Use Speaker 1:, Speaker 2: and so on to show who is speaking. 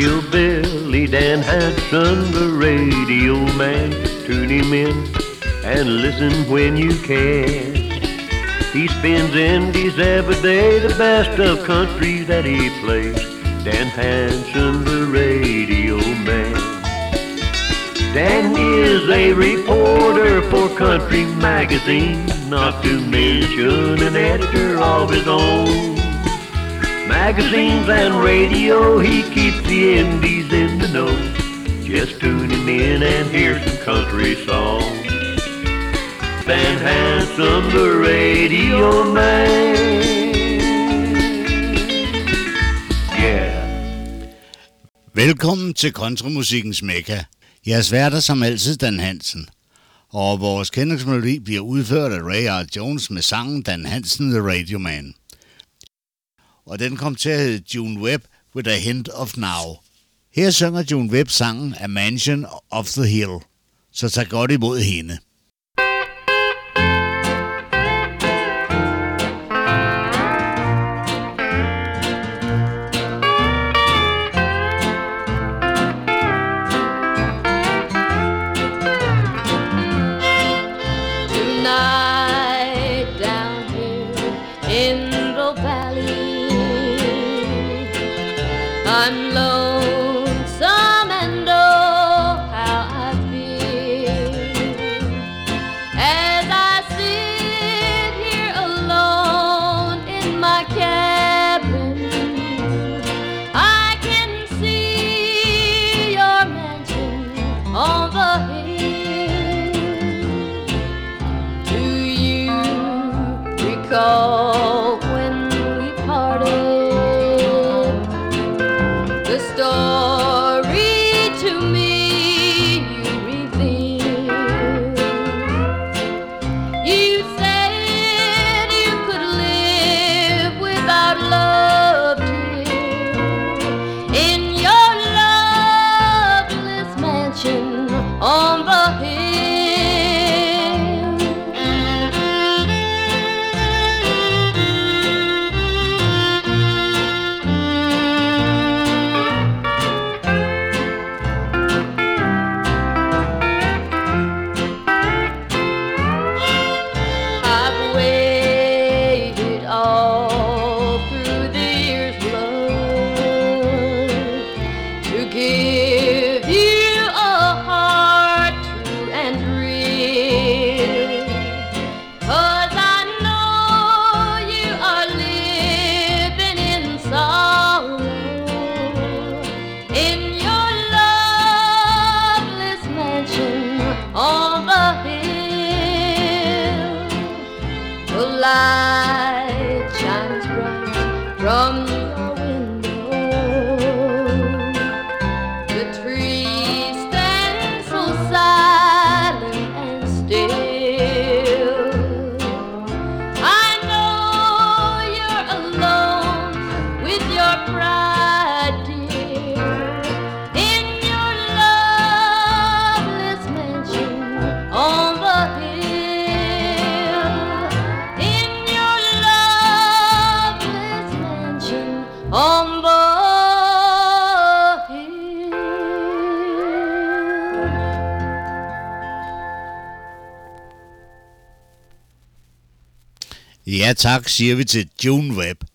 Speaker 1: Hillbilly Dan Hanson, the radio man. Tune him in and listen when you can. He spins indies every day, the best of country that he plays. Dan Hanson, the radio man. Dan is a reporter for Country Magazine, not to mention an editor of his own. Magazines and radio, he keeps the indies in the know. Just tune him in and hear some country songs. Dan Hanson, the radio man. Yeah.
Speaker 2: Velkommen til countrymusikkens mekka. Jeres værter som altid Dan Hansen. Og vores kendingsmelodi bliver udført af Ray R. Jones med sangen Dan Hansen, the Radio Man. Og den kom til at hedde June Webb with a Hint of Now. Her synger June Webb sangen A Mansion of the Hill. Så tag godt imod hende.
Speaker 3: I'm lonesome and oh, how I feel as I sit here alone in my cabin. I can see your mansion on the hill. Do you recall when we parted? The story to me you revealed. You said you could live without love, dear, in your loveless mansion on the hill. Light shines bright from your window. The trees stand so silent and still. I know you're alone with your pride, dear, in your loveless mansion on the hill. On the hill.
Speaker 2: Ja tak, siger vi til June Webb.